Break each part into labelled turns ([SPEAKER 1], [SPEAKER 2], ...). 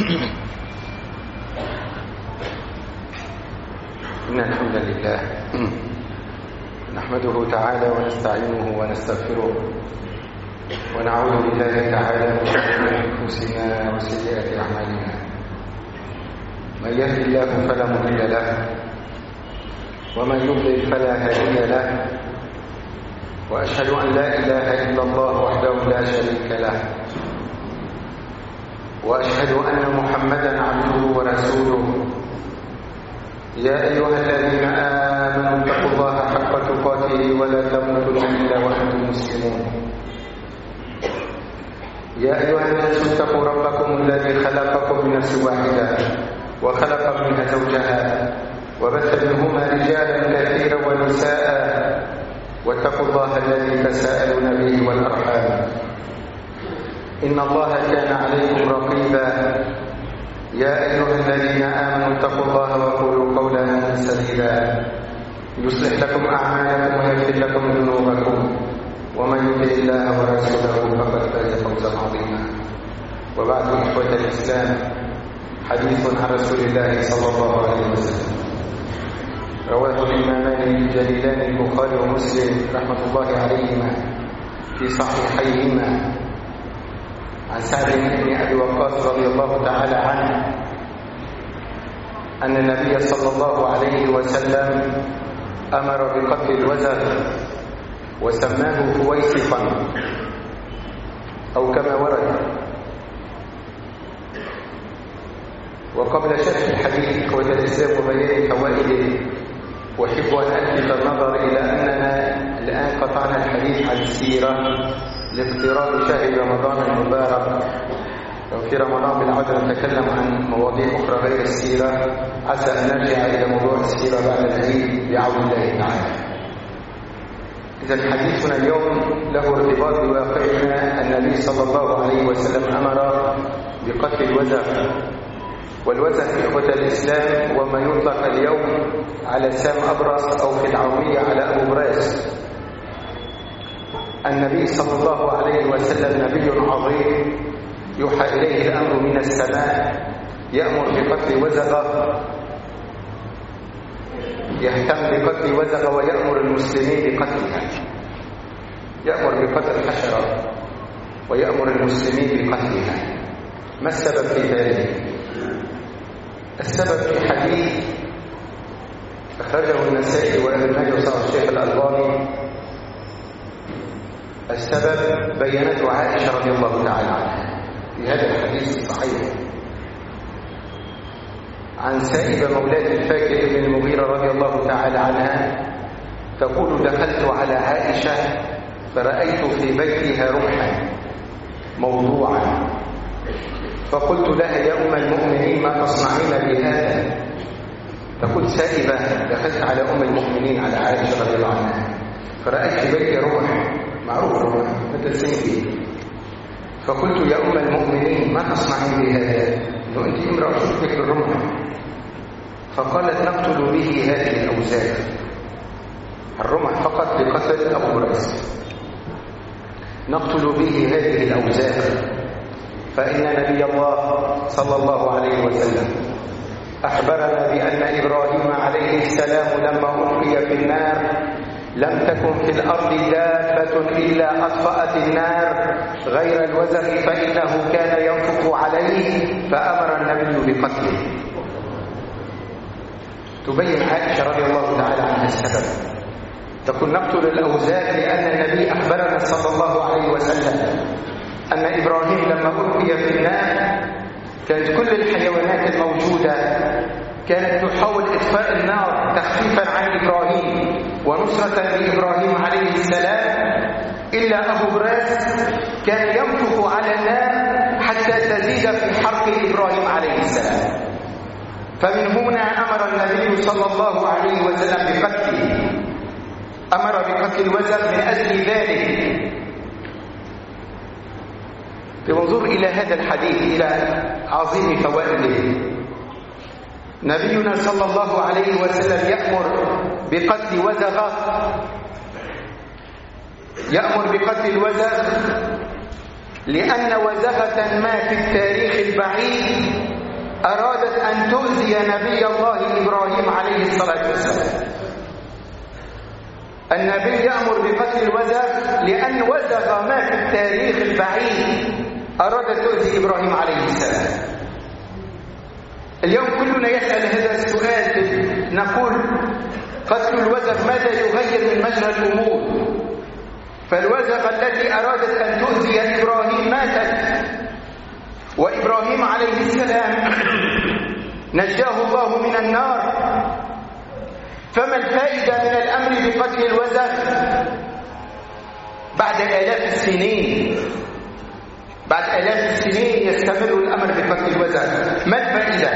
[SPEAKER 1] إن الحمد لله نحمده تعالى ونستعينه ونستغفره ونعوذ بالله تعالى من شرور أنفسنا وسيئات أعمالنا. من يهد الله فلا مضل له ومن يضلل فلا هادي له، وأشهد أن لا إله إلا الله وحده لا شريك له، وأشهد أن محمدا عبده ورسوله. يا أيها الذين آمنوا اتقوا الله حق تقاته ولا تموتن إلا وأنتم مسلمون. يا أيها الناس اتقوا ربكم الذي خلقكم من نفس واحدة وخلق منها زوجها وبث منهما رجالا كثيرا ونساء، واتقوا الله الذي تساءلون به والأرحام إن الله كان عليكم رقيبا. يا أيها الذين آمنوا اتقوا الله وقولوا قولا سديدا يصلح لكم أعمالكم ويغفر لكم ذنوبكم، ومن يطع الله ورسوله فقد فاز فوزا عظيما. وبعد، إخوة الإسلام، حديث عن رسول الله صلى الله عليه وسلم رواه الإمامان الجليلان البخاري ومسلم رحمة الله عليهما في صحيحيهما عن سعد بن أبي وقاص رضي الله تعالى عنه أن النبي صلى الله عليه وسلم أمر بقتل الوزغ وسماه فويسقا أو كما ورد. وقبل شرح الحديث إخوة الإسلام وبيان فوائده، أحب أن ألفت النظر إلى أننا الآن قطعنا الحديث عن السيرة لاقتراب شهر رمضان المبارك. وفي رمضان بالعودة نتكلم عن مواضيع أخرى غير السيرة، عسى أن نرجع إلى موضوع السيرة بعد العيد بعون الله تعالى. إذا حديثنا اليوم له ارتباط بواقعنا. النبي صلى الله عليه وسلم أمر بقتل الوزغ، والوزغ في إخوة الإسلام وما يطلق اليوم على سام أبرص أو في العامية على أبو براس. النبي صلى الله عليه وسلم نبي عظيم يوحى إليه الأمر من السماء، يأمر بقتل وزغة، يهتم بقتل وزغة ويأمر المسلمين بقتلها، يأمر بقتل الحشرة ويأمر المسلمين بقتلها. ما السبب في ذلك؟ السبب في حديث أخرجه النسائي وابن ماجه وصححه الشيخ الألباني. السبب بينته عائشة رضي الله تعالى عنها في هذا الحديث الصحيح عن سائبة مولاة الفاكر بن المغيرة رضي الله تعالى عنها تقول: دخلت على عائشة فرأيت في بيتها رمحا موضوعا، فقلت لها: يا أم المؤمنين ما تصنعين بهذا؟ تقول سائبة: دخلت على أم المؤمنين على عائشة رضي الله عنها فرأيت في بيتها رمح، معروف رمح مثل سيفي، فقلت: يا أم المؤمنين ما تصنعين بهذا؟ إنه أنت امرأة شبك الرمح. فقالت: نقتل به هذه الأوزاع، الرمح فقط لقتل أبو براس، نقتل به هذه الأوزاع. فإن نبي الله صلى الله عليه وسلم أخبرنا بأن إبراهيم عليه السلام لما ألقي في النار لم تكن في الأرض دابة إلا أطفأت النار غير الوزغ، فإنه كان ينفق عليه فأمر النبي بقتله. تبين عائشة رضي الله تعالى عنها السبب، تقول: نقتل الأوزاع لأن النبي أخبرنا صلى الله عليه وسلم أن إبراهيم لما ألقي في النار كانت كل الحيوانات الموجودة كانت تحاول إطفاء النار تخفيفا عن إبراهيم ونصرة لإبراهيم عليه السلام، إلا أبو براس كان ينفخ على النار حتى تزيد في حرق إبراهيم عليه السلام. فمن هنا أمر النبي صلى الله عليه وسلم بقتله، أمر بقتل الوزغ من أجل ذلك. بمنظور إلى هذا الحديث إلى عظيم فوائده، نبينا صلى الله عليه وسلم يأمر بقتل وزغة، يأمر بقتل الوزغ لأن وزغة ما في التاريخ البعيد أرادت أن تؤذي نبي الله إبراهيم عليه الصلاة والسلام. النبي يأمر بقتل الوزغ لأن وزغ ما في التاريخ البعيد أرادت تؤذي إبراهيم عليه السلام. اليوم كلنا يسأل هذا السؤال، نقول قتل الوزغ ماذا يغير من مجرى الأمور؟ فالوزغ التي أرادت أن تؤذي إبراهيم ماتت، وإبراهيم عليه السلام نجاه الله من النار. فما الفائدة من الأمر بقتل الوزغ بعد آلاف السنين؟ بعد آلاف السنين يستمر الأمر بقتل الوزغ، ما الفائدة؟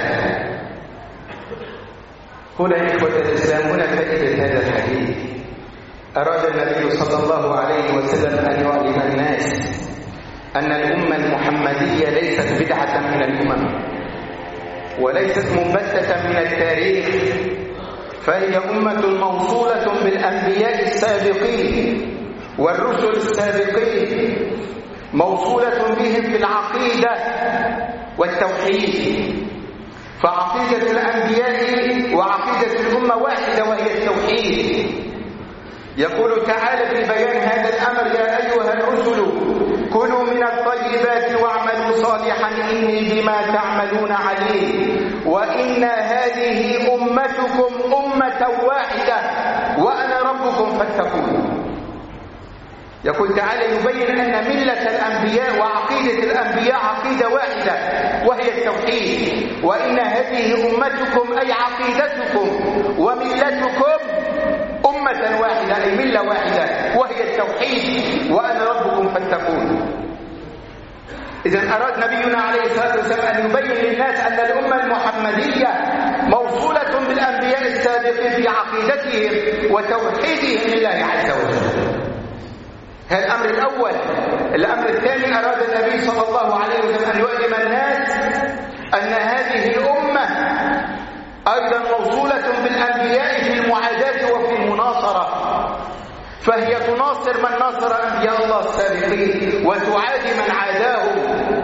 [SPEAKER 1] هنا يا إخوة الإسلام هنا فائدة هذا الحديث. أراد النبي صلى الله عليه وسلم أن يعلم الناس أن الأمة المحمدية ليست بدعة من الأمم وليست منبتة من التاريخ، فهي أمة موصولة بالأنبياء السابقين والرسل السابقين، موصولة بهم في العقيدة والتوحيد. فعقيدة الأنبياء وعقيدة الأمة واحدة وهي التوحيد. يقول تعالى في بيان هذا الأمر: يا أيها الرسل كلوا من الطيبات واعملوا صالحا إني بما تعملون عليم وإن هذه أمتكم أمة واحدة وأنا ربكم فاتقون. يقول تعالى يبين أن ملة الأنبياء وعقيدة الأنبياء عقيدة واحدة وهي التوحيد، وإن هذه أمتكم أي عقيدتكم وملتكم أمة واحدة أي ملة واحدة وهي التوحيد وأنا ربكم فاتقون. إذن أراد نبينا عليه الصلاة والسلام أن يبين للناس أن الأمة المحمدية موصولة بالأنبياء السابقين في عقيدتهم وتوحيدهم لله عز وجل. هذا الأمر الأول. الأمر الثاني، أراد النبي صلى الله عليه وسلم أن يعلم الناس أن هذه الأمة أيضا موصولة بالأنبياء في المعاداة وفي المناصرة، فهي تناصر من ناصر أنبياء الله السابقين وتعادي من عاداهم.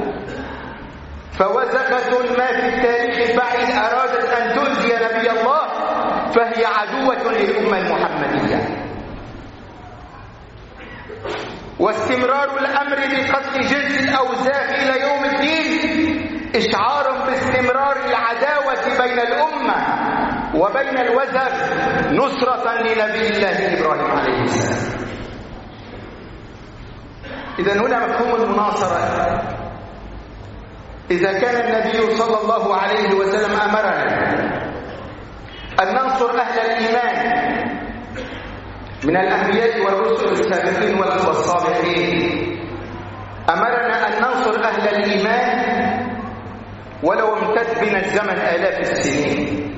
[SPEAKER 1] فوزغة ما في التاريخ البعيد أرادت أن تؤذي نبي الله فهي عدوة للأمة المحمدية. واستمرار الأمر بقتل جنس الأوزاغ إلى يوم الدين إشعار باستمرار العداوة بين الأمة وبين الوزغ نصرة لنبي الله إبراهيم عليه السلام. إذن هنا مفهوم المناصرة. إذا كان النبي صلى الله عليه وسلم أمرنا أن ننصر أهل الإيمان من الأنبياء والرسل السابقين والصالحين، أمرنا أن ننصر أهل الإيمان ولو امتد بنا الزمن آلاف السنين،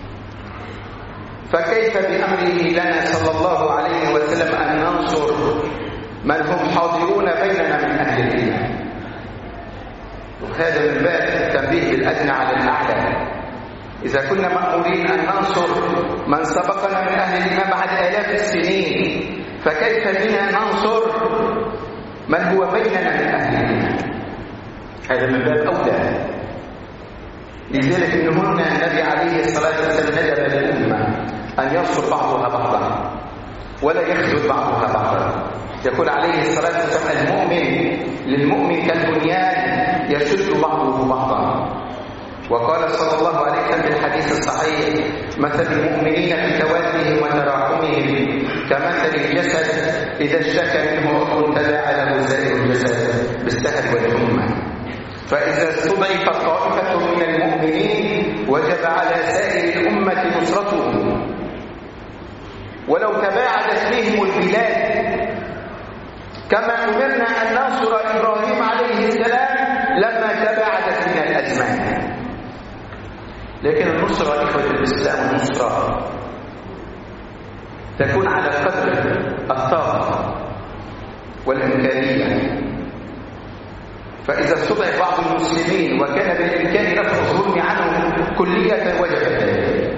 [SPEAKER 1] فكيف بأمره لنا صلى الله عليه وسلم أن ننصر من هم حاضرون بيننا من أهل الإيمان؟ وهذا من باب التنبيه بالأدنى على الأعلى. إذا كنا مأمورين أن ننصر من سبقنا من أهل الإيمان بعد آلاف السنين، فكيف بنا ننصر من هو بيننا من أهل الإيمان؟ هذا من باب أولى. لذلك من هنا النبي عليه الصلاة والسلام ندب للأمة أن ينصر بعضها بعضا ولا يخذل بعضها بعضا. يقول عليه الصلاة والسلام: المؤمن للمؤمن كالبنيان يشد بعضه بعضا. وقال صلى الله عليه وسلم في الحديث الصحيح: مثل المؤمنين في توادهم وتراحمهم كمثل الجسد إذا اشتكى منه عضو تداعى له سائر الجسد بالسهر والحمى. فإذا استضعفت طائفة من المؤمنين وجب على سائر الأمة نصرتهم، ولو تباعدت بهم البلاد كما أمرنا أن ننصر إبراهيم عليه السلام لما تباعدت من الأزمان. لكن النصرة إخوة الإسلام النصرة تكون على قدر الطاقة والإمكانية. فإذا استضعف بعض المسلمين وكان بالإمكان رفع الظلم عنهم كلية وجب ذلك.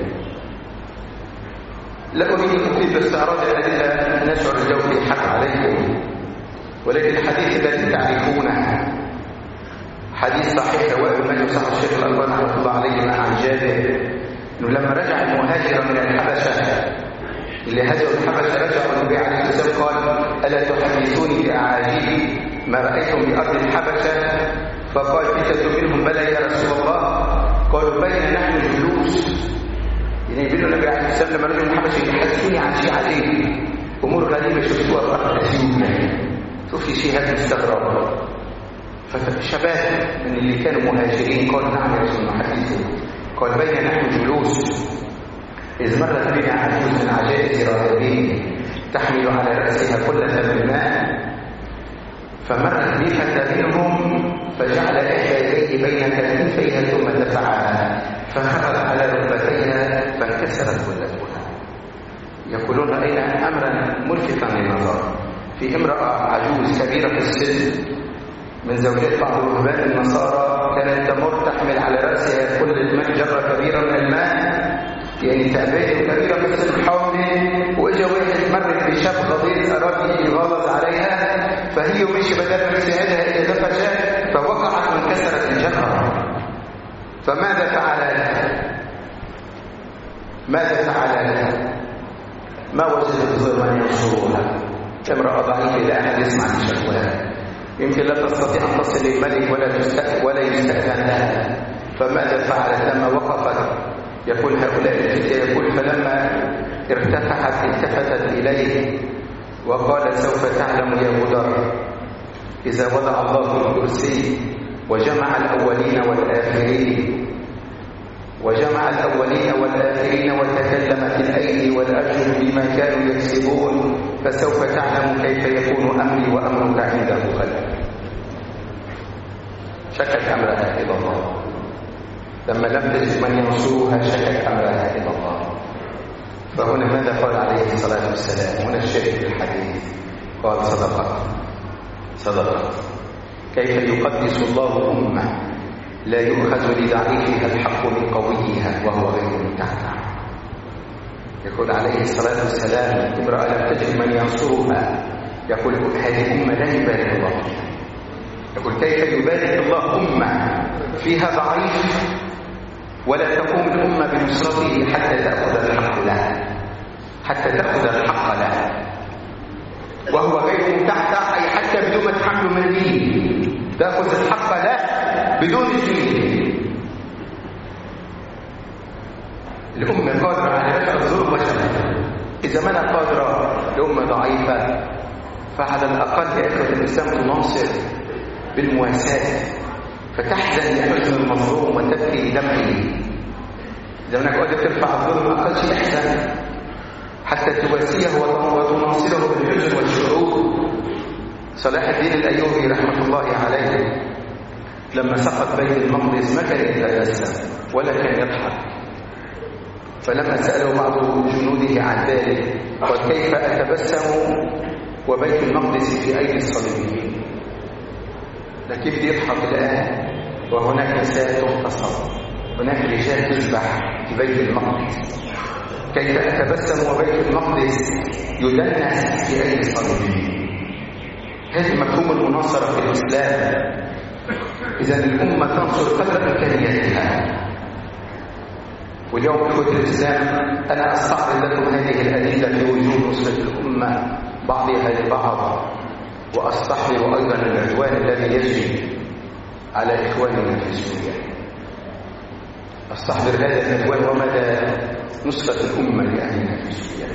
[SPEAKER 1] لا أريد أن أفيد باستعراض الأدلة نشعر الجو بالحق عليكم، ولكن الحديث الذي تعرفونه حديث صحيح رواه ابن صحيح الشيخ الألباني رحمه الله عليه عن جابر انه لما رجع المهاجر من الحبشه اللي هاجروا الحبشه رجعوا النبي عليه الصلاه والسلام قال: الا تحدثوني باعاجيب ما رايتم بارض الحبشه؟ فقال فتة منهم: بلى يا رسول الله. قالوا: بين نحن جلوس. يعني يقول النبي عليه الصلاه والسلام لما رجعوا الحبشه يحدثوني عن شيء عجيب، امور غريبه شفتوها في ارض اثيوبيا. شوفي شيء هذا مستغرب. فشباب من اللي كانوا مهاجرين قالوا: نعم يا رسول الله حديثه. قال: بين نحن جلوس إذ مرت بنا عجوز من عجائز راهبين تحمل على رأسها كلة من ماء، فمرت بي فتى منهم فجعل إحدى يديه بين كتفيها ثم دفعها فخرت على ركبتيها فانكسرت كلتها. يقولون: رأينا أمرا ملفتا للنظر في امرأة عجوز كبيرة في السن من زوجات بعض رهبان النصارى كانت تمر تحمل على رأسها كل مجرة كبيرة من الماء، يعني تعبئة كبيرة في السن حوله، وإجا واحد مرت بشاب غضيض أراد يغلظ عليها، فهي مشي بدل ما يساعدها إلى دفشة فوقعت وانكسرت الجرة. فماذا فعل لها؟ ماذا فعل لها؟ ما وجدت غير من ينصرها. امرأة ضعيفة لا أحد يسمع بشكوها، يمكن لا تستطيع أن تصل للملك ولا يستأذن لها. فماذا فعلت لما وقفت؟ يقول هؤلاء الفتية، يقول: فلما ارتفعت التفتت إليه وقالت: سوف تعلم يا غدر إذا وضع الله الكرسي وجمع الأولين والآخرين وتكلمت الأيدي والأرجل بما كانوا يكسبون فسوف تعلم كيف يكون أمري وأمرك عنده خلق. شكت أمرها إلى الله. لما لم تجد من ينصرها شكت أمرها إلى الله. فهنا ماذا قال عليه الصلاة والسلام؟ هنا الشاهد في الحديث قال: صدقت. كيف يقدس الله أمة لا يؤخذ لضعيفها الحق لقويها وهو غير متعتع. يقول عليه الصلاة والسلام: امرأة لم تجد من ينصرها، يقول هذه أمة لا يبارك الله فيها. يقول كيف يبارك الله أمة فيها ضعيف ولا تقوم الأمة بنصرته حتى تأخذ الحق لها وهو غير متعتع، أي حتى بدون ما تحمل من دين تأخذ الحق له بدون الدين. الأمة قادرة على دفع الظلم والشر. إذا ما أنا قادرة الأمة ضعيفة فعلى الأقل يأخذ الإسلام تناصر بالمواساة، فتحزن لحزن المظلوم وتبكي دمعه. إذا أنك قادر ترفع الظلم أقل شيء أحسن حتى تواسيه وتناصره بالحزن والشعور. صلاح الدين الأيوبي رحمة الله عليه لما سقط بيت المقدس ما كان يتبسم ولا كان يضحك، فلما سأله بعض جنوده عن ذلك قال: كيف أتبسم وبيت المقدس في أيدي الصليبيين؟ لكن يضحك الآن وهناك نساء تغتصب، هناك رجال تذبح في بيت المقدس. كيف أتبسم وبيت المقدس يدنس في أيدي الصليبيين؟ هذا مفهوم المناصرة في الإسلام. إذا الأمة تنصر قدر إمكانياتها. واليوم إخوة الإسلام أنا أستعرض لكم هذه الأدلة في وجوب نصرة الأمة بعضها لبعض، وأستحضر أيضا العدوان الذي يجري على إخواننا في سوريا. أستحضر هذا العدوان ومدى نصرة الأمة لأهلنا في سوريا.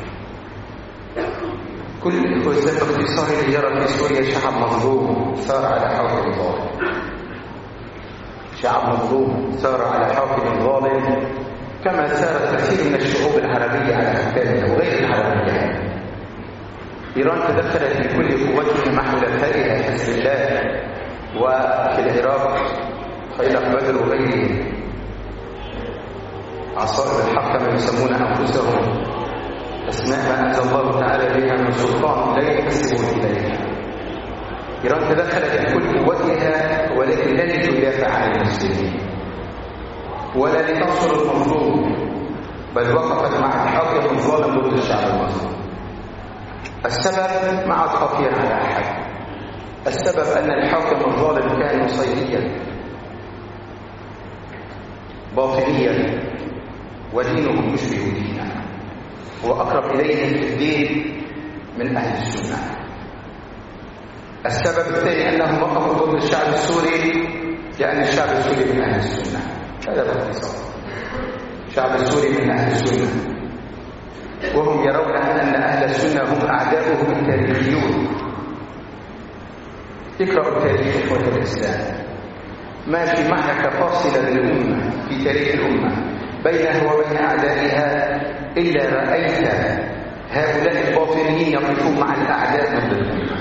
[SPEAKER 1] كل الإخوة الإسلام باختصار اللي يرى في سوريا شعب مظلوم ثار على حاكم ظالم، شعب مظلوم ثار على حاكم ظالم، كما سارت كثير من الشعوب العربية على حكامها وغير العربية. إيران تدخلت بكل قوتها مع حلفائها حزب الله، وفي العراق خيلق بدر وغيره عصائر الحق كما يسمون أنفسهم، أسماء ما أنزل الله تعالى بها من سلطان لا يحسبون إليها. إيران تدخلت بكل قوتها ولكن لا لتدافع عن المسلمين ولا لتنصر المظلوم، بل وقفت مع الحاكم الظالم ضد الشعب المظلوم. السبب ما عاد خطير على أحد. السبب أن الحاكم الظالم كان نصيريا باطنيا ودينه يشبه دينه، هو أقرب إليه في الدين من أهل السنة. السبب الثاني أنهم وقفوا ضد الشعب السوري لأن الشعب السوري من أهل السنة. هذا باختصار، الشعب السوري من أهل السنة، وهم يرون أن أهل السنة هم أعداؤهم التاريخيون. اقرأوا التاريخ إخوة الإسلام، ما في معركة فاصلة للأمة في تاريخ الأمة بينها وبين أعدائها إلا رأيت هؤلاء الباطنيين يقفون مع الأعداء ضد الأمة.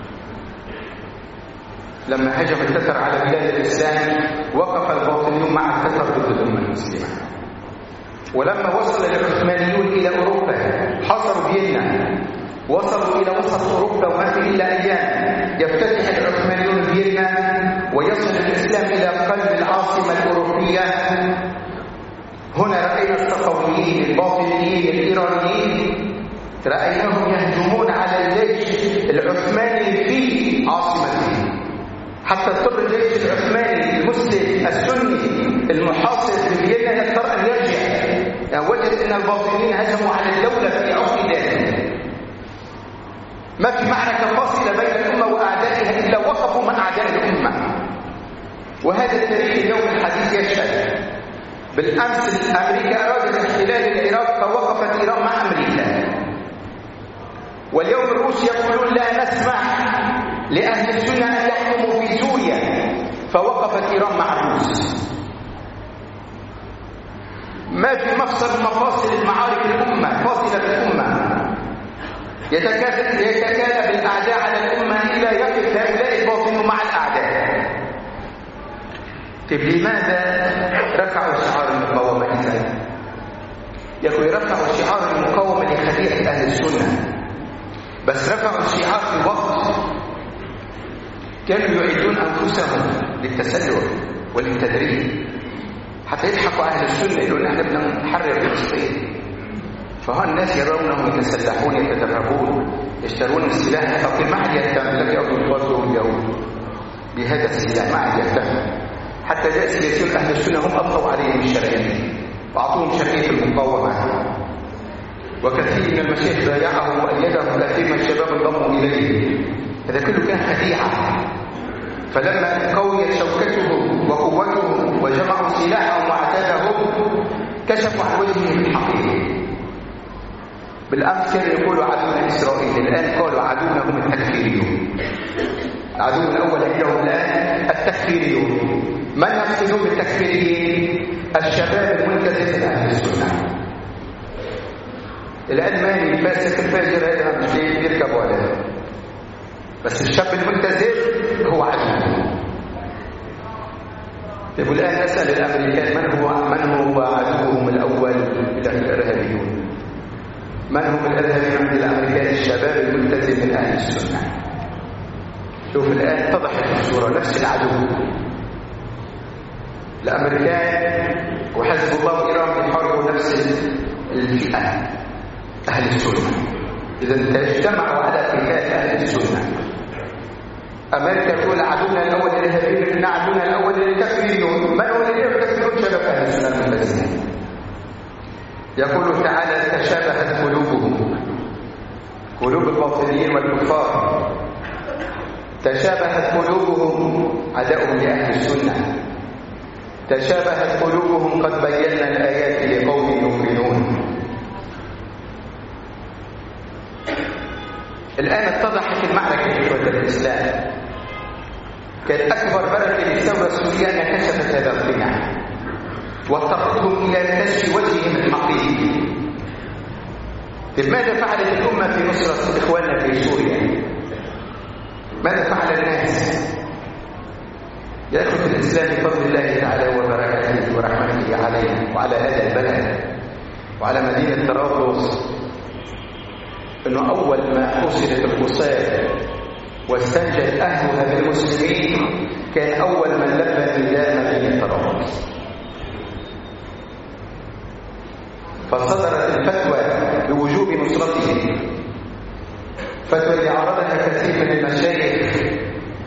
[SPEAKER 1] لما هجم التتر على بلاد الإسلام وقف الباطنيون مع التتر ضد الأمة المسلمة. ولما وصل العثمانيون إلى أوروبا حصروا فيينا، وصلوا إلى وسط أوروبا وما في إلا أيام يفتتح العثمانيون فيينا ويصل الإسلام إلى قلب العاصمة الأوروبية. هنا رأينا الصفويين الباطنيين الإيرانيين رأيناهم يهجمون على الجيش العثماني في عاصمته، حتى اضطر الجيش العثماني المسلم السني المحاصر في فيينا يضطر أن يرجع، يعني وجد أن الباطنيين هجموا على الدولة في عقدها. ما في معركة فاصلة بين الأمة وأعدائها إلا وقفوا مع أعداء الأمة. وهذا التاريخ اليوم الحديث يشهد. بالأمس أمريكا أرادت احتلال العراق فوقفت إيران مع أمريكا، واليوم الروس يقولون لا نسمح لأهل السنة أن يحكموا في سوريا فوقفت إيران مع الروس. ما في مفصل مفاصل المعارك الأمة فاصلة الأمة يتكالب الأعداء على الأمة إلا يقف هؤلاء الباطنون مع الأعداء. طيب لماذا رفعوا شعار المقاومة إذا؟ يقول رفعوا شعار المقاومة لخديعة أهل السنة، بس رفعوا الشعار في وقت كانوا يعيدون أنفسهم للتسلل وللتدريب حتى يضحكوا أهل السنة يقولون احنا بدنا نحرر فلسطين. فها الناس يرونهم يتسلحون يتدربون يشترون السلاح، فقل ما عاد يهتم لك يأخذوا الفرس واليهود بهذا السلاح، ما عاد يهتم. حتى جاء سياسيون أهل السنة هم أبقوا عليهم الشرعية وأعطوهم شرعية المقاومة، وكثير من المشايخ بايعهم وأيدهم، كثير من الشباب انضموا إليه. هذا كله كان خديعة. فلما قويت شوكتهم وقوتهم وجمعوا سلاحهم وعتادهم كشفوا عن وجههم الحقيقي. بالأمس كانوا يقولوا عدونا إسرائيل، الآن قالوا عدونا هم التكفيريون. العدو الأول عندهم الآن التكفيريون. من يقصدون بالتكفيريين؟ الشباب الملتزم من أهل السنة. الألماني الفاسق الفاجر هذا مش يركب ولا، بس الشاب الملتزم هو عدو. يقول الآن نسأل الأمريكان من هو عدوهم الأول؟ الإرهابيون. من هم الإرهابيون عند الأمريكان؟ الشباب الملتزم من أهل السنة. شوف الآن اتضحت الصورة، نفس العدو. الأمريكان وحزب الله وإيران بيحاربوا نفس الفئة أهل السنة. إذا اجتمعوا على قتال أهل السنة. أمريكا تقول عدونا الأول الإرهابيون، عدونا الأول التكفيريون. من هو التكفيريون؟ شباب أهل السنة الملتزمين. يقول تعالى تشابهت قلوبهم، قلوب الباطنيين والكفار تشابهت قلوبهم، عداؤهم لأهل السنة. تشابهت قلوبهم قد بينا الآيات لقوم يؤمنون. الآن اتضحت المعركة في إخوة الإسلام. كانت أكبر بركة للثورة السورية أن كشفت هذا القناع واضطرتهم إلى كشف وجههم الحقيقي. ماذا فعلت الأمة في نصرة إخواننا في سوريا؟ ماذا فعل الناس؟ يا إخوة الإسلام بفضل الله تعالى وبركاته ورحمته علينا وعلى هذا البلد وعلى مدينة طرابلس، أنه أول ما حصلت القصاد واستنجد أهلها بالمسلمين كان أول من لبى نداء مدينة طرابلس. فصدرت الفتوى بوجوب نصرته، فتوى اللي عرضها كثير من المشايخ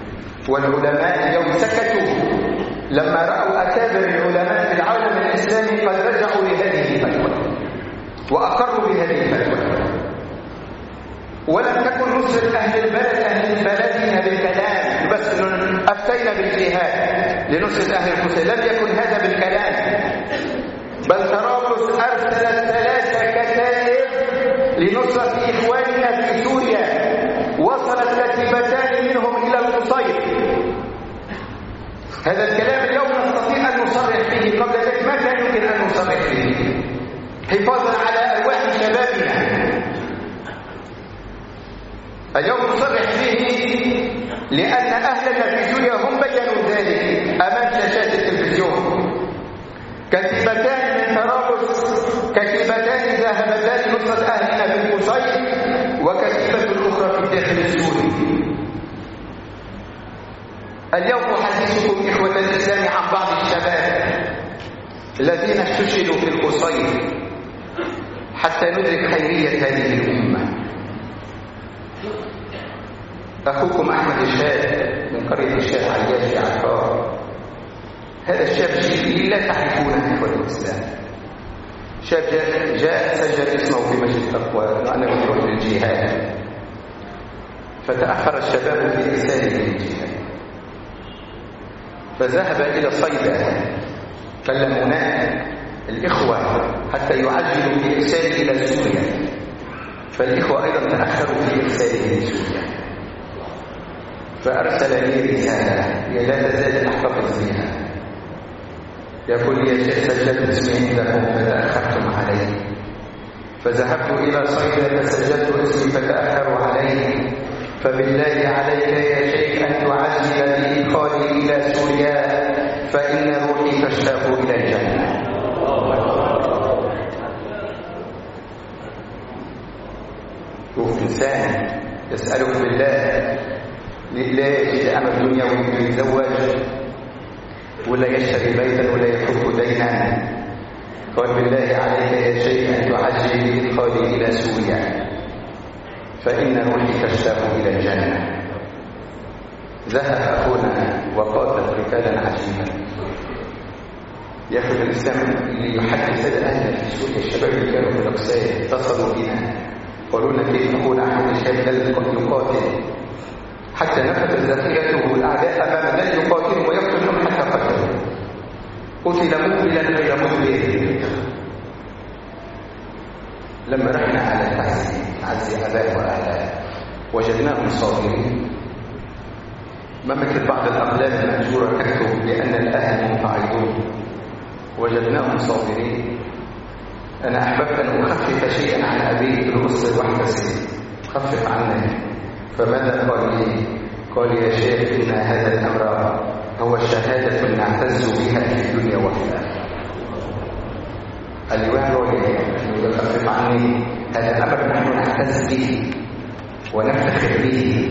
[SPEAKER 1] والعلماء اليوم سكتوا لما رأوا أكابر العلماء في العالم الإسلامي قد رجعوا لهذه الفتوى وأقروا بهذه الفتوى. ولم تكن نصرة أهل بلدنا بالكلام بس أفتينا بالجهاد لنصرة أهل الحسين، لم يكن هذا بالكلام، بل طرابلس أرسلت 3 كتائب لنصرة إخواننا في سوريا، وصلت كتيبتان منهم إلى القصير. هذا الكلام اليوم نستطيع أن نصرح به، قبل ذلك ما كان يمكن أن نصرح به، حفاظا على أرواح شبابنا. اليوم نصرح به لأن أهلنا في سوريا هم بيّنوا ذلك أمام شاشات التلفزيون. كتيبتان من طرابلس، كتيبتان ذهبتان لنصرة أهلنا في القصير، وكتيبة أخرى في الداخل السوري. اليوم أحدثكم إخوة الإسلام عن بعض الشباب الذين استشهدوا في القصير حتى ندرك خيرية هذه الأمة. أخوكم أحمد الشاب من قرية الشيخ عياش في عكار. هذا الشاب الشيخي لا تعرفونه إخوة الإسلام. شاب جاء سجل اسمه في مسجد التقوى وأنا يروح للجهاد، فتأخر الشباب في إرساله للجهاد، فذهب إلى صيدا، كلمونا الإخوة حتى يعجلوا في إرساله إلى سوريا، فالإخوة أيضا تأخروا في إرساله لسوريا، فأرسل لي رسالة هي لا تزال أحتفظ بها، يقول لي يا شيخ سجلت اسمي عندكم فتأخرتم علي، فذهبت إلى صيدا فسجلت اسمي فتأخروا علي، فبالله عليك يا شيخ أن تعجل بإدخالي إلى سوريا فإن روحي تشتاق إلى الجنة. شوف إنسان يسأله بالله لا يجد أمل دنيوي يتزوج ولا يشتري بيتا ولا يحب دينا، قال بالله عليك يا شيخ أن تعجل بإدخالي إلى سوريا فإن روحي تشتاق إلى الجنة. ذهب أخونا وقاتل قتالا عجيبا. يأخذ الإسلام ليحدث الأهل في سوريا. الشباب اللي كانوا في الأقصى اتصلوا بنا قالوا لنا كيف أخونا أحمد الشاب يقاتل حتى نفذت ذخيرته الأعداء أمام ذلك يقاتل ويقتلهم حتى قتلوا، قتل مقبلا غير مقبل. لما رحنا على تعزي أباه وأهله وجدناهم صابرين، ما مثل بعض الأقلام المأجورة تكتب لأن الأهل متعيدون، وجدناهم صابرين. أنا أحببت أن أخفف شيئا عن أبي الأسر واحتسب، خفف عني. فماذا قال لي؟ قال يا شيخ إن هذا الأمر هو شهادة نعتز بها في الدنيا وفي الآخرة. اليوم يخفف عني هذا الأمر نحن نعتز به ونفتخر به.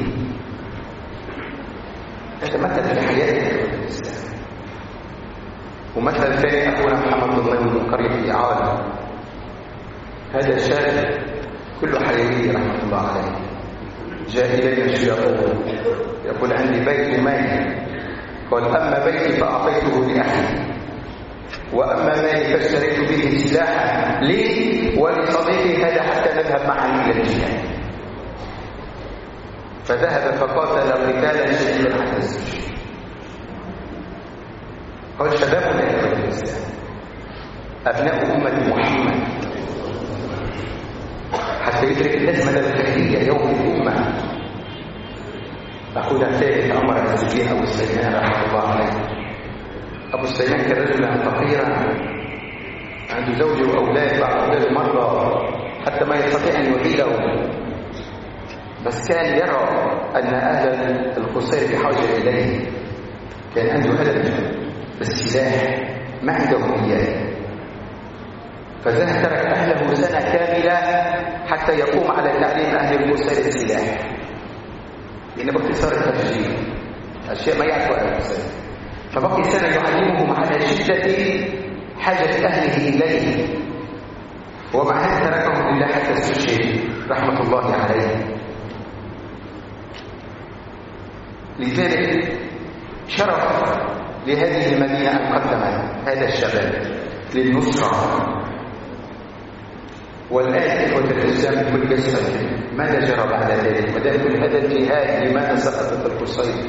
[SPEAKER 1] هذا مثل في حياتي الإسلام. ومثل ثاني أخونا محمد الله من قرية إعادة. هذا شاب كله حيوي رحمة الله عليه، جاء إلينا الشياطين يقول عندي بيت مالي، قال أما بيتي فأعطيته لأهلي، وأما مالي فاشتريت به سلاحا لي ولصديقي هذا حتى نذهب معا إلى الجهاد. فذهب فقاتل قتالا شديدا حتى استشهد. قال شبابنا يا الإسلام أبناء أمة محمد حتى يدرك الناس مدى الخيرية يوم الأمة. أخونا الثالث عمر الزكي أبو السيمان رحمه الله عليه. أبو السيمان كان رجلا فقيرا عنده زوجة وأولاد، بعض أولاده مرضى حتى ما يستطيع أن يعيلهم، بس كان يرى أن أهل القصير بحاجة إليه. كان عنده هدف بالسلاح ما عندهم إياه، فذهب ترك أهله سنة كاملة حتى يقوم على تعليم أهل القصير السلاح، لأن باختصار التفجير أشياء ما يعرفوا أهل القصير، فبقي سنة يعلمهم على شدة حاجة أهله إليه، ومع هذا تركهم لله حتى استشهد رحمة الله عليه. لذلك شرف لهذه المدينة أن قدمت هذا الشباب للنصرة. والآن إخوة الإسلام بكل جسد ماذا جرى بعد ذلك؟ ودام كل هذا الجهاد لماذا سقطت القصير؟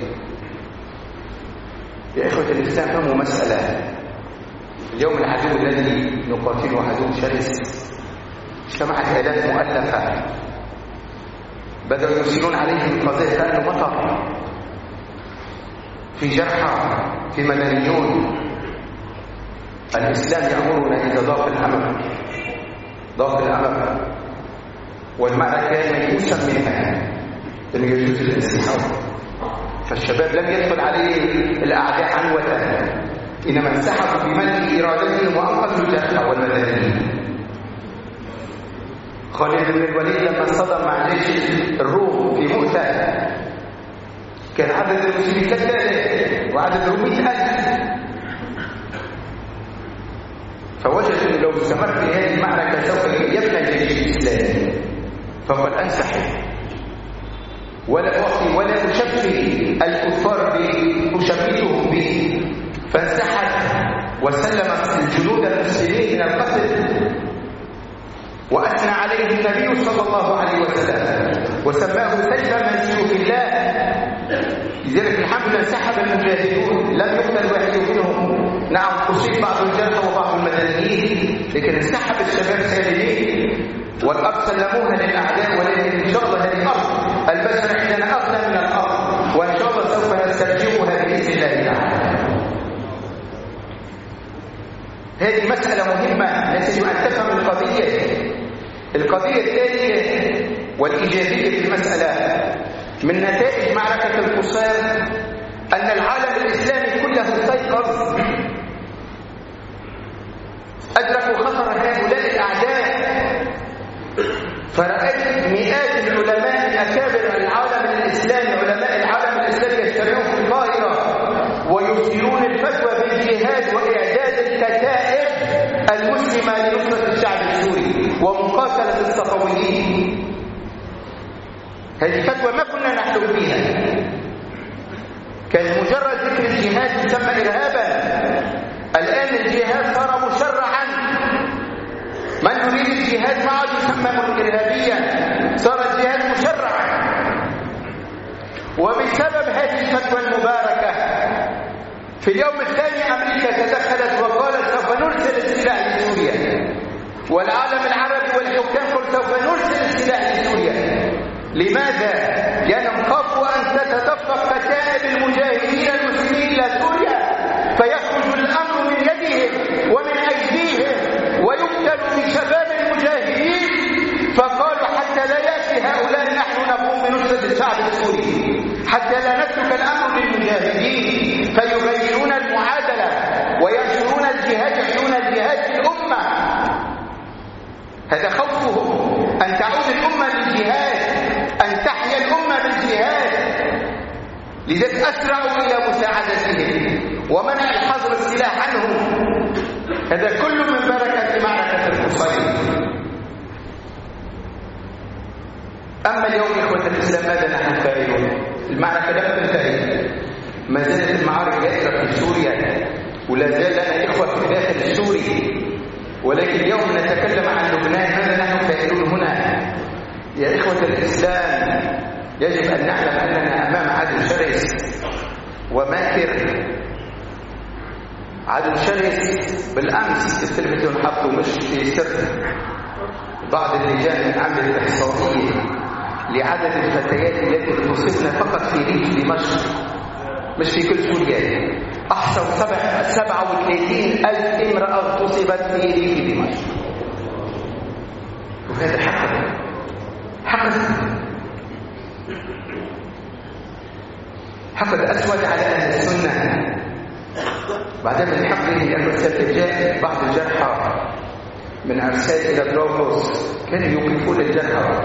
[SPEAKER 1] يا إخوة الإسلام فهموا مسألة. اليوم العدو الذي نقاتله عدو شرس. اجتمعت آلاف مؤلفة بدأوا يرسلون عليهم القضاء كأنه مطر، في جرحى، في مدنيون. الإسلام يأمرنا إذا ضاق الأمر والمعركة ميؤوسا منها أن يجوز الانسحاب. فالشباب لم يدخل عليه الأعداء عنوة، إنما انسحبوا بملء إرادتهم وأنقذوا الجرحى والمدنيين. خالد بن الوليد لما اصطدم مع جيش الروم في مؤتة كان عدد المسلمين كالتالي وعدد 100,000، فوجد أنه لو استمر في هذه المعركة سوف يبنى الجيش الإسلامي، فقال أنسحب ولا أعطي ولا أشفي الكفار أشبههم به. فانسحب وسلم الجنود المسلمين من القتل، وأثنى عليه النبي صلى الله عليه وسلم وسماه سيفا من سيوف الله. لذلك الحمد لله انسحب المجاهدون، لم يقتل واحد منهم. نعم أصيب بعض الجرحى وبعض المدنيين، لكن انسحب الشباب سالمين والأرض سلموها للأعداء. ولكن إن شاء الله هذه الأرض البشر عندنا أغنى من الأرض، وإن شاء الله سوف نسترجعها بإذن الله تعالى. هذه مسألة مهمة، يجب أن تفهم القضية الثانية والإيجابية في المسألة. من نتائج معركة القصير أن العالم الإسلامي كله استيقظ، أدركوا خطر هؤلاء الأعداء. فرأيت مئات العلماء من أكابر العالم الإسلامي، علماء العالم الإسلامي يجتمعون في القاهرة ويصدرون الفتوى بالجهاد وإعداد الكتائب المسلمة لنصرة الشعب السوري ومقاتلة الصفويين. هذه فتوى ما كنا نحلم بها، كان مجرد ذكر الجهاد يسمى إرهابا. الآن الجهاد صار مشرعا، من يريد الجهاد معه يسمى إرهابيا، صار الجهاد مشرعا. وبسبب هذه الفتوى المباركة في اليوم الثاني أمريكا تدخلت وقالت سوف نرسل السلاح لسوريا، والعالم العربي والحكام قالوا سوف نرسل السلاح لسوريا. لماذا؟ لأنهم خافوا أن تتدفق كتائب المجاهدين المسلمين إلى سوريا فيخرج الأمر من يدهم ومن أيديهم ويقتل من شباب المجاهدين. فقالوا حتى لا يأتي هؤلاء نحن نقوم بنصرة الشعب السوري، حتى لا نترك الأمر للمجاهدين فيغيرون المعادلة وينشرون الجهاد، يحيون الجهاد في الأمة. هذا خوفهم، أن تعود الأمة للجهاد، أن تحيا الأمة بالجهاد. لذلك أسرعوا إلى مساعدتهم ومنع الحظر السلاح عنهم. هذا كله من بركة معركة القصير. أما اليوم إخوة الإسلام ماذا نحن فاعلون؟ المعركة لم تنتهي، ما زالت المعارك دائرة في سوريا، ولا زال لنا إخوة في داخل السوري. ولكن اليوم نتكلم عن لبنان، ماذا نحن فاعلون هنا؟ يا إخوة الإسلام يجب أن نعلم أننا أمام عدو شرس وماكر، عدو شرس. بالأمس التلفزيون حطوا مش في سر بعض اللجان من عمل إحصائية لعدد الفتيات التي تصبن فقط في ريف دمشق، مش في كل سوريا. أحصوا 37,000 امرأة اغتصبت في ريف دمشق. وهذا حقد أسود على أهل السنة. بعدين من حقه أن جاء بعض الجرحى من أرسال إلى بلوغوس، كانوا يوقفون الجرحى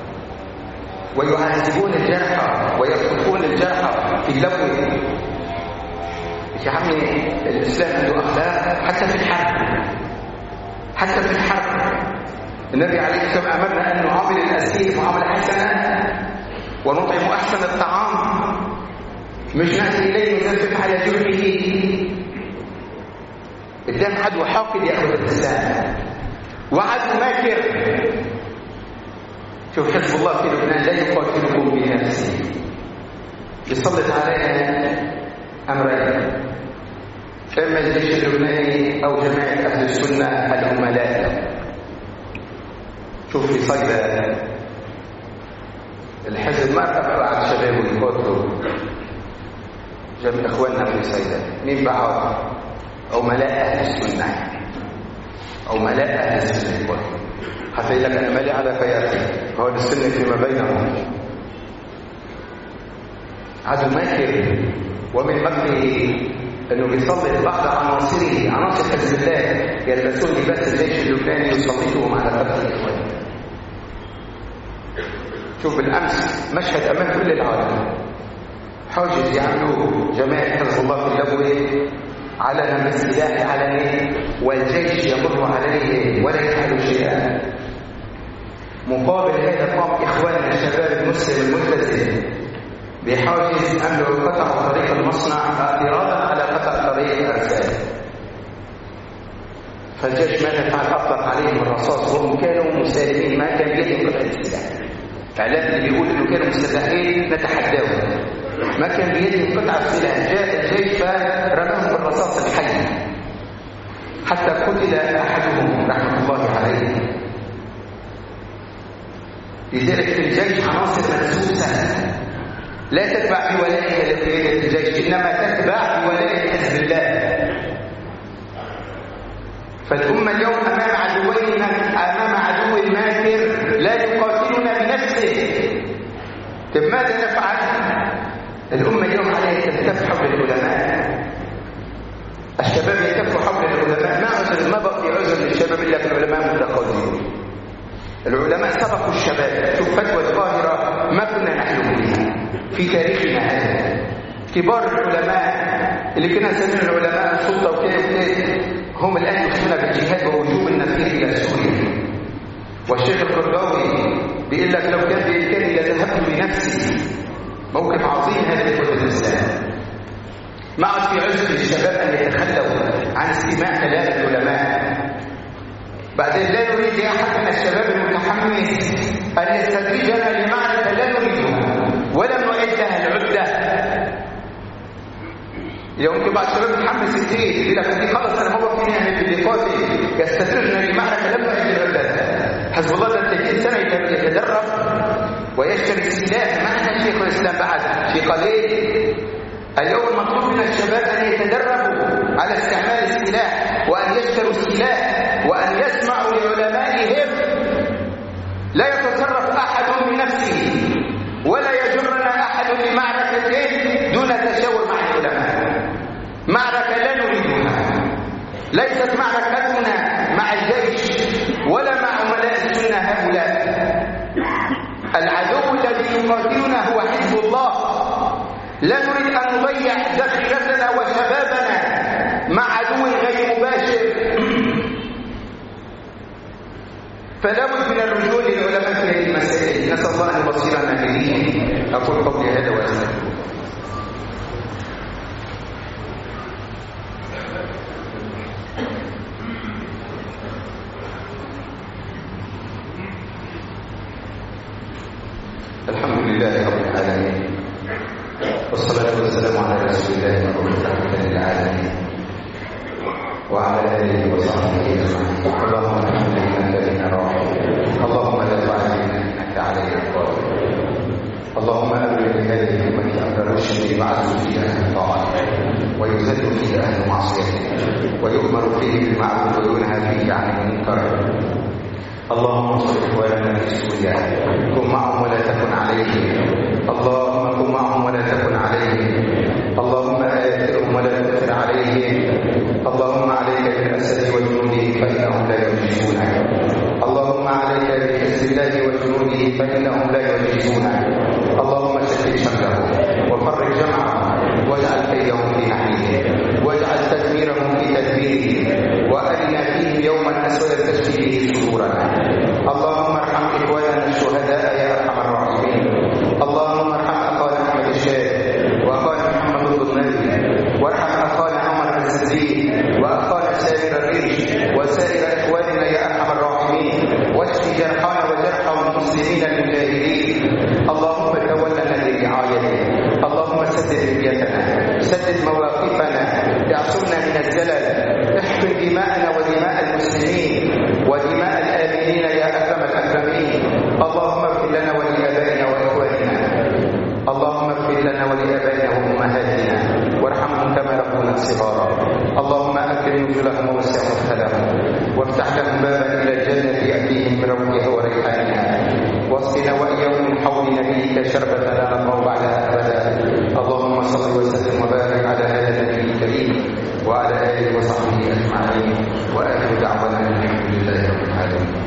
[SPEAKER 1] ويعذبون الجرحى ويقطفون الجرحى في اللوث. يا عمي الإسلام عنده أخلاق حتى في الحرب. النبي عليه الصلاة والسلام أمرنا أن نعامل الأسير معاملة حسنة ونطعم أحسن الطعام. مش نأتي إليه ونزف على جرحه قدام عدو حاقد يأخذ الإسلام وعدو ماكر. شوف حزب الله في لبنان لا يقاتلكم بنفسه، يسلط علينا أمرين: إما الجيش اللبناني أو جماعة أهل السنة العملاء. شوف في صيدا الحزب ما تبع على الشباب ويقاتلوا جميع إخواننا في صيدا، مين بعض؟ عملاء أهل السنة، عملاء أهل السنة. حتى يقول لك أنا مالي على فياتي، هو السنة فيما بينهم. عدو ماكر، ومن مكره أنه بيسلط بعض عناصره، عناصر حزب الله يلبسون لباس الجيش اللبناني يسلطهم على قتل الإخوان. شوف بالأمس مشهد أمام كل العالم، حاجز يعملوا جماعة حزب الله في اللبوة علنا بالسلاح علني والجيش يمر عليه ولا يفعل شيئا. مقابل هذا قام إخواننا الشباب المسلم الملتزم بحاجز أمنوا قطعوا طريق المصنع اعتراضا على قطع طريق الأرسال. فالجيش ماذا فعل؟ أطلق عليهم الرصاص وهم كانوا مسالمين، ما كان بيدهم قطع السلاح. إعلام اللي بيقول إنه كانوا مسلحين نتحداهم، ما كان بيدهم قطع السلاح. جاء الجيش فرماهم بالرصاص الحي حتى قتل أحدهم رحمة الله عليه. لذلك في الجيش عناصر مدسوسة لا تتبع بولاية لقيادة الجيش، إنما تتبع بولاية حزب الله. فالأمة اليوم أمام عدوين، أمام عدو ماكر لا يقاتلنا بنفسه. طيب ماذا نفعل؟ الأمة اليوم عليها تلتف حول العلماء، الشباب يلتفوا حول العلماء. ما بقي عذر للشباب إلا في العلماء متقدمين. العلماء سبقوا الشباب. شوف فتوى القاهرة ما كنا نحلم بها في تاريخنا هذا. كبار العلماء اللي كنا نسميهم العلماء السلطة وكيف هم الآن يخشون بالجهاد ووجوب النفير إلى سوريا. والشيخ القرضاوي بيقول لك لو كان بإمكاني لذهبت بنفسي. موقف عظيم هذا لإخوة الإسلام. ما عاد في عذر للشباب أن يتخلوا عن استماع كلام العلماء. بعدين لا نريد لأحد من الشباب المتحمس أن يستدرجنا لمعركة لا نريدها ولم نعد لها العدة. يوم بعض الشباب متحمس كثير يقول لك دي خلص أنا ما بقيني أعمل باللقاء يستدرجنا لمعركة لم نعد العدة. حزب الله ده 30 سنة يتدرب ويشتري السلاح. معنا شيخ الإسلام بعد في قليل. اليوم المطلوب من الشباب أن يتدربوا على استعمال السلاح وأن يشتروا السلاح وأن يسمعوا لعلمائهم. لا يتصرف أحد بنفسه ولا يجرنا أحد لمعركتين دون تشاور مع العلماء. معركة لا نريدها، ليست معركتنا مع الجيش ولا مع عملاء السنة هؤلاء. العدو الذي يقاتلنا هو حزب الله. لا نريد أن نضيع ذخيرتنا وشبابنا مع عدو غير مباشر. فلا بد من الرجوع للعلماء في هذه المسائل. نسأل الله أن يبصرنا بدينه. أقول قولي هذا وأستغفر. الحمد لله رب العالمين، والصلاة والسلام على رسول الله المبعوث رحمة للعالمين وعلى آله وصحبه أجمعين. اللهم الحمد لله الذي نراه، اللهم لا تعلم إنك عليه القادر. اللهم أبرم هذه الأمة أمر الرشد يبعث فيه أهل الطاعة ويذل فيه أهل معصيته ويؤمر فيه بالمعروف وينهى فيه عن المنكر. اللهم انصر إخواننا في سوريا، كن معهم ولا تكن عليهم. اللهم كن معهم ولا تكن عليهم. اللهم آثرهم ولا تؤثر عليهم. اللهم عليك بالأسد وجنوده فإنهم لا يعجزونك. اللهم عليك بحزب الله وجنوده فإنهم لا يعجزونك. اللهم شتت شملهم وفرق جمعهم واجعل كيدهم في نحرهم واجعل تدميرهم في تدبيرهم وأرنا فيهم يوما أسود تشفي به صدورنا. اللهم ارحم إخواننا الشهداء يا أرحم الراحمين. نزلهم ووسع مدخلهم، وافتح لهم بابا إلى الجنة يأتيهم من روحها وريحانها، واسقنا وإياهم من حوض نبيك شربة لا نظمأ بعدها أبدا. اللهم صل وسلم وبارك على هذا النبي الكريم وعلى آله وصحبه أجمعين، وآخر دعوانا الحمد لله رب العالمين.